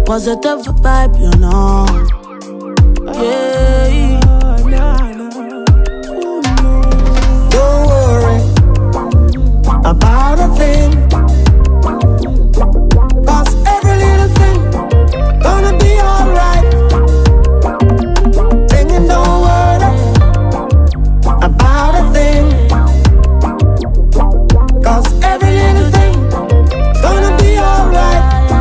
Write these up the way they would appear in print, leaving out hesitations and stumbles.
Positive vibe, you know. Yeah. Don't worry about a thing, 'cause every little thing gonna be alright. Singing, don't worry about a thing, 'cause every little thing gonna be alright.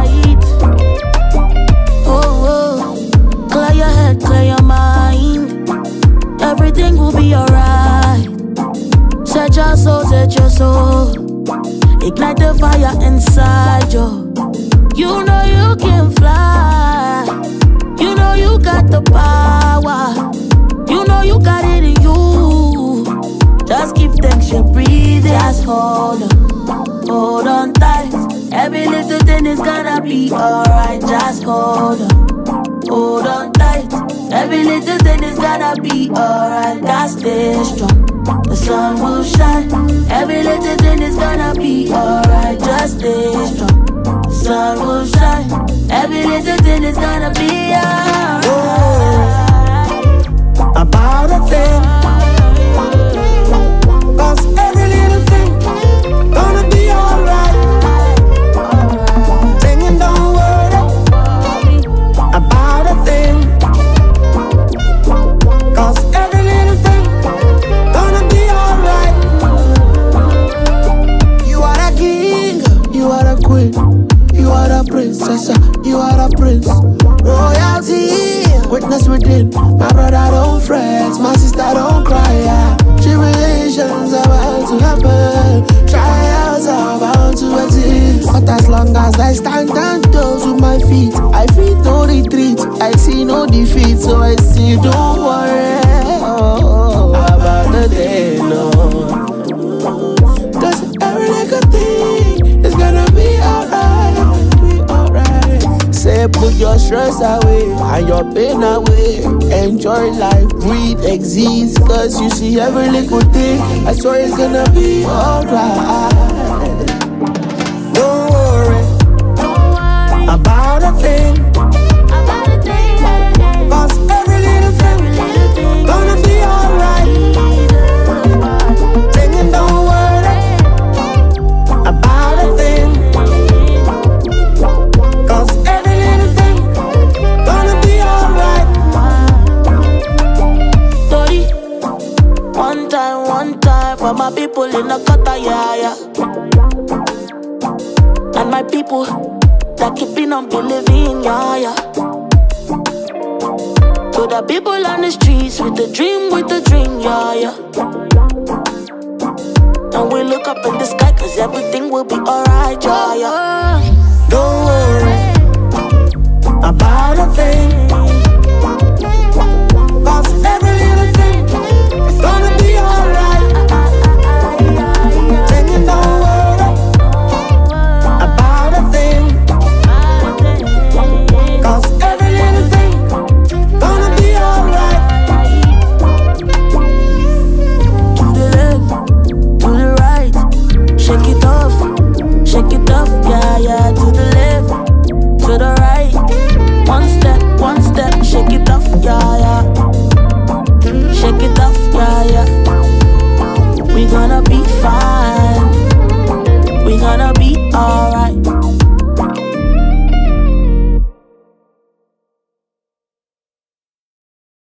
Oh, clear your head, clear your mind. Everything will be alright. Set your soul, set your soul. Ignite the fire inside you. You know you can fly. You know you got the power. You know you got it in you. Just give thanks, you breathe. Just hold on tight. Every little thing is gonna be alright. Just hold on tight. Every little thing is gonna be alright. God stay strong. The sun will shine. Every little thing is gonna be alright. Just stay strong. The sun will shine. Every little thing is gonna be alright. About a thing, 'cause every little thing gonna be alright. Singing, don't worry about a thing, 'cause every little thing gonna be alright. You are a king, you are a queen, you are a princess, you are a prince. Royalty, witness within. My brother don't fret, my sister don't cry. Tribulations are about to happen, trials are about to exist. But as long as I stand 10 toes with my feet, I feel no retreat, I see no defeat. So I see, don't worry about the day, no. 'Cause every little thing is gonna be alright. Say put your stress away and your pain away. Enjoy life, breathe, exist. 'Cause you see every little thing, I swear it's gonna be alright. Don't worry about a thing, 'cause every little thing gonna be alright. Singing, don't worry about a thing, 'cause every little thing gonna be alright. Story. One time for my people in the gutter, yeah. And my people that keeping on believing, yeah. To the people on the streets with the dream, yeah. And we look up in the sky 'cause everything will be alright, yeah. Don't worry